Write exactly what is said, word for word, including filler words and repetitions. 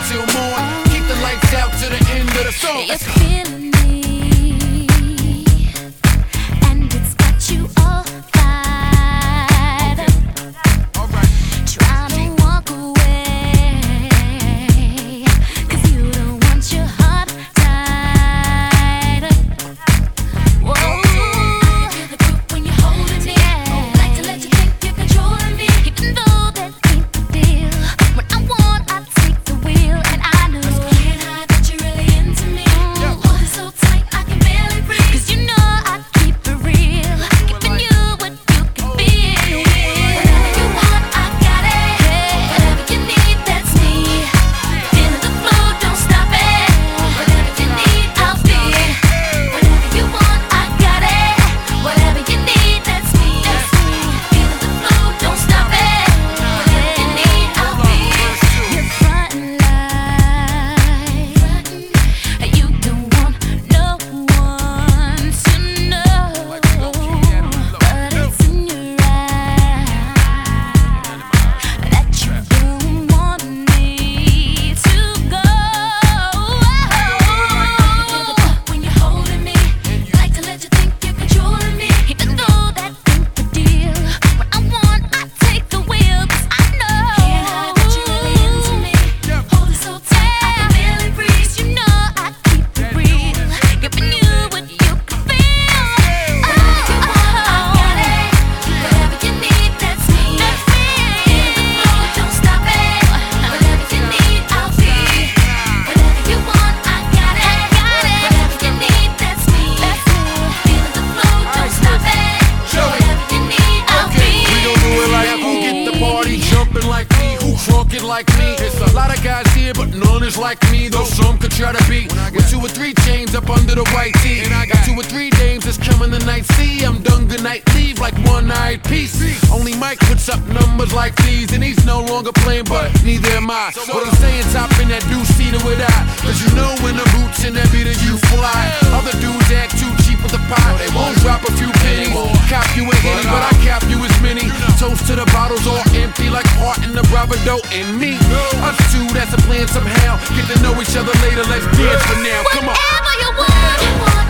till morn. Keep the lights out to the end of the song. You're feeling me, and it's got you all fired up. Trying to walk away, 'cause you don't want your heart tied up. Whoa, I feel the grip when you're holding me. Like to let you think you're controlling me, even though that ain't the deal. When I want, I take the wheel, and I know it's playing high that you're really into me. Hold it so tight, I can barely breathe, 'cause you know I keep it real, giving you what you can feel. Whatever you want, I got it. Whatever you need, that's me. Feeling the flow, don't stop it. Whatever you need, I'll be. Whatever you want, I got it. Whatever you need, that's me. Feeling the flow, don't stop it. Whatever you need, I'll be. You're frontin' like you don't want no one to know, but it's in your eyes that you don't want me to go. When you're holding me, like to let you think you're controlling me, even though that ain't the deal. When I want, I take the wheel, 'cause I know can't hide that you're really into me. Hold it so tight, I can barely breathe, 'cause you know I keep it real, giving you what you can feel. Whatever you want, I got it. Whatever you need, that's me. Feeling the flow, don't stop it. Whatever you need, I'll be. Whatever you want, I got it. Whatever you need, that's me. Feeling the flow, don't stop it. Whatever you need, I'll be. We don't do it like who get the party jumping like me, who drunk it like me. There's a lot of guys here, but none is like me. Though some could try to be with two or three chains up under the white tee. And I got two or three dames that's coming tonight. See, I'm done, good night, leave like one night piece. Only Mike puts up numbers like these, and he's no longer playing, but neither am I. What I'm saying, top in that two-seater with I, 'cause you know when the boots in that beater you fly. Other dudes act too cheap with the pie. They won't drop a few pennies. Cop you a henny, but I cap you as many. Toast to the bottles all empty like heart in the bravado and me. Us two, that's a plan somehow. Get to know each other later, let's dance for now. Come on. Whatever you want, you want.